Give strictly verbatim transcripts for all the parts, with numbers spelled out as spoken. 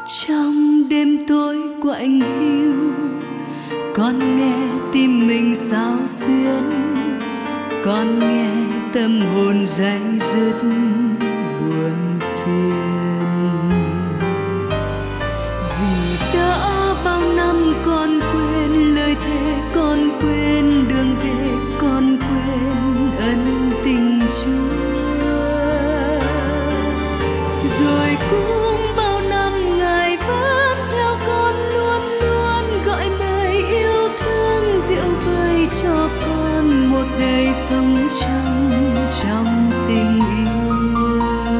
Trong đêm tối quạnh hiu, con nghe tim mình xao xuyến, con nghe tâm hồn day dứt buồn phiền. Vì đã bao năm con quên lời thề, con quên đường về, con quên ân tình Chúa. Rồi cũng bao năm Ngài vẫn theo con, luôn luôn gọi mời yêu thương, dịu vơi cho con một đời sống trong trong tình yêu.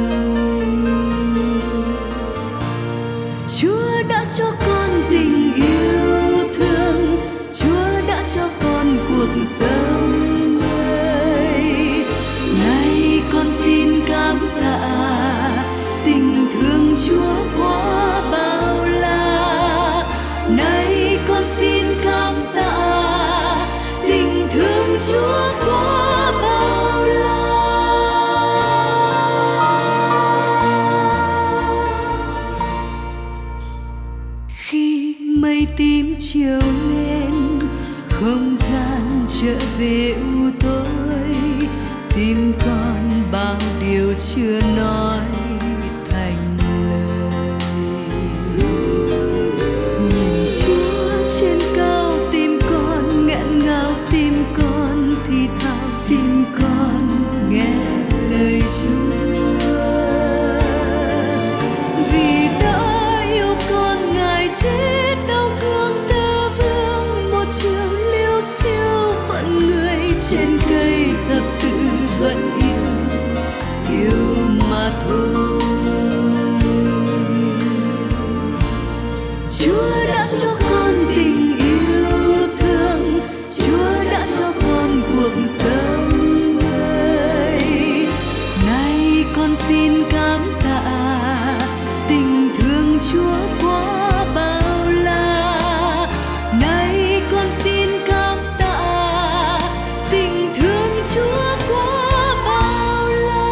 Chúa đã cho con tình yêu thương, Chúa đã cho con cuộc sống mới. Nay con xin cảm tạ tình thương Chúa quá bao la. Nay con xin cảm tạ tình thương Chúa quá bao la. Khi mây tím chiều lên, không gian trở về u tối, tim con bao điều chưa nói thành lời. Nhìn Chúa trên cao, tim con nghẹn ngào, tim con thì thào, tim con nghe lời Chúa. Vì đã yêu con, Ngài chết đau thương tơ vương, một chiều liêu xiêu phận người trên cây thập tự vẫn yêu, yêu mà thôi. Chúa đã cho con tình yêu thương, Chúa đã cho con cuộc sống mới. Nay con xin cảm tạ tình thương Chúa quá bao la. Nay con xin cảm tạ tình thương Chúa quá bao la.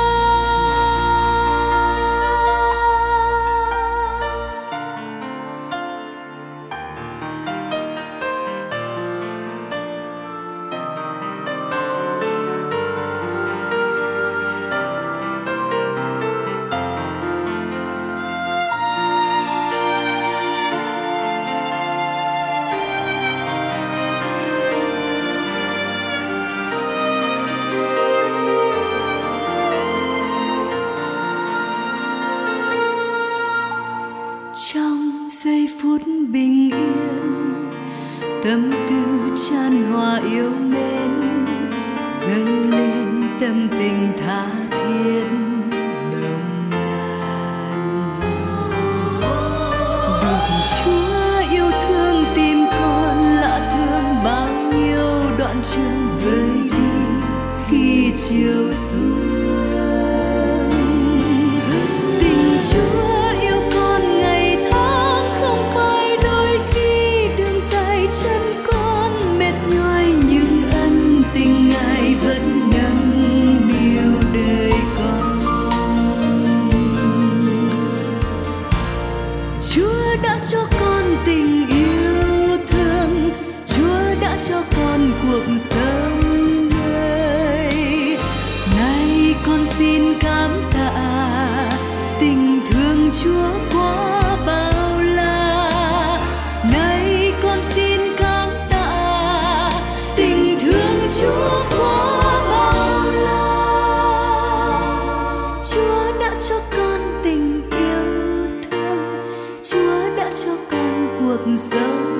Trong giây phút bình yên, tâm tư chan hòa yêu mến, dâng lên tâm tình tha thiết nồng nàn. Được Chúa yêu thương, tim con lạ thương bao nhiêu đoạn trường vơi đi khi chiều xuống. Tình Chúa yêu con ngày tháng, không phải đôi khi đường dài chân con mệt nhoài, nhưng ân tình Ngài vẫn nâng niu đời con. Chúa đã cho con tình yêu thương, Chúa đã cho con cuộc sống mới. Nay con xin cảm tạ tình thương Chúa quá bao la. Nay con xin cảm tạ tình thương Chúa quá bao la. Chúa đã cho con tình yêu thương, Chúa đã cho con cuộc sống